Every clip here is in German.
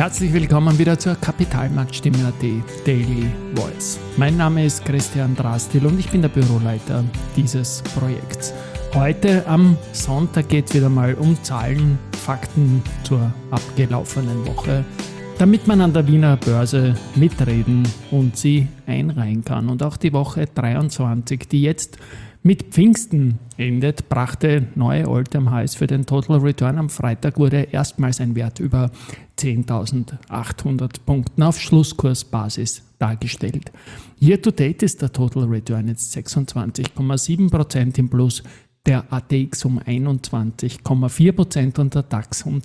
Herzlich willkommen wieder zur Kapitalmarktstimme.at Daily Voice. Mein Name ist Christian Drastil und ich bin der Büroleiter dieses Projekts. Heute am Sonntag geht es wieder mal um Zahlen, Fakten zur abgelaufenen Woche, damit man an der Wiener Börse mitreden und sie einreihen kann. Und auch die Woche 23, die jetzt mit Pfingsten endet, brachte neue All-Time-Highs für den Total Return. Am Freitag wurde erstmals ein Wert über 10.800 Punkten auf Schlusskursbasis dargestellt. Year to date ist der Total Return jetzt 26,7% im Plus, der ATX um 21,4% und der DAX um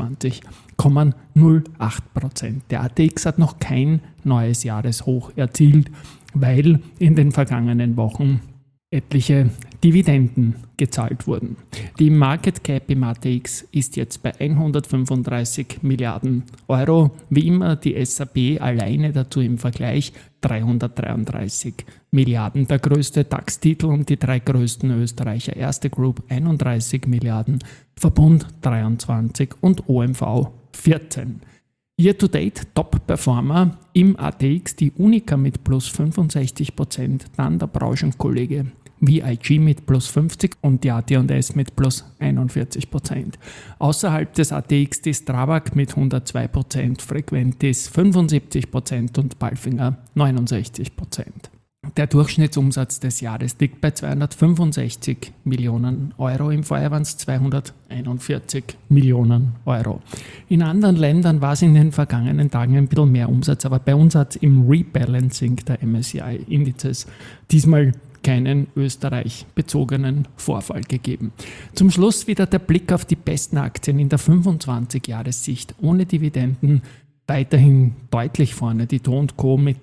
22,08%. Der ATX hat noch kein neues Jahreshoch erzielt, weil in den vergangenen Wochen etliche Dividenden gezahlt wurden. Die Market Cap im ATX ist jetzt bei 135 Milliarden Euro. Wie immer die SAP alleine dazu im Vergleich 333 Milliarden. Der größte DAX-Titel und die drei größten Österreicher Erste Group 31 Milliarden, Verbund 23 und OMV 14. Year-to-date Top-Performer im ATX, die Unica mit plus 65%, dann der Branchenkollege VIG mit plus 50% und die AT&S mit plus 41%. Außerhalb des ATX die Strabag mit 102%, Frequentis 75% und Palfinger 69%. Der Durchschnittsumsatz des Jahres liegt bei 265 Millionen Euro, im Vorjahr waren es 241 Millionen Euro. In anderen Ländern war es in den vergangenen Tagen ein bisschen mehr Umsatz, aber bei uns hat es im Rebalancing der MSCI-Indizes diesmal keinen österreich-bezogenen Vorfall gegeben. Zum Schluss wieder der Blick auf die besten Aktien in der 25-Jahressicht ohne Dividenden. Weiterhin deutlich vorne die Do & Co mit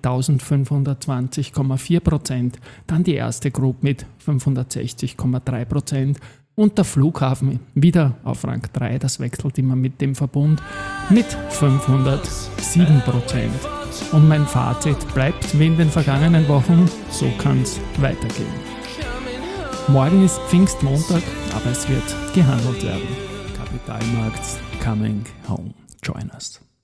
1520,4%, dann die Erste Group mit 560,3% und der Flughafen wieder auf Rang 3, das wechselt immer mit dem Verbund, mit 507%. Und mein Fazit bleibt wie in den vergangenen Wochen, so kann es weitergehen. Morgen ist Pfingstmontag, aber es wird gehandelt werden. Kapitalmarkt coming home. Join us.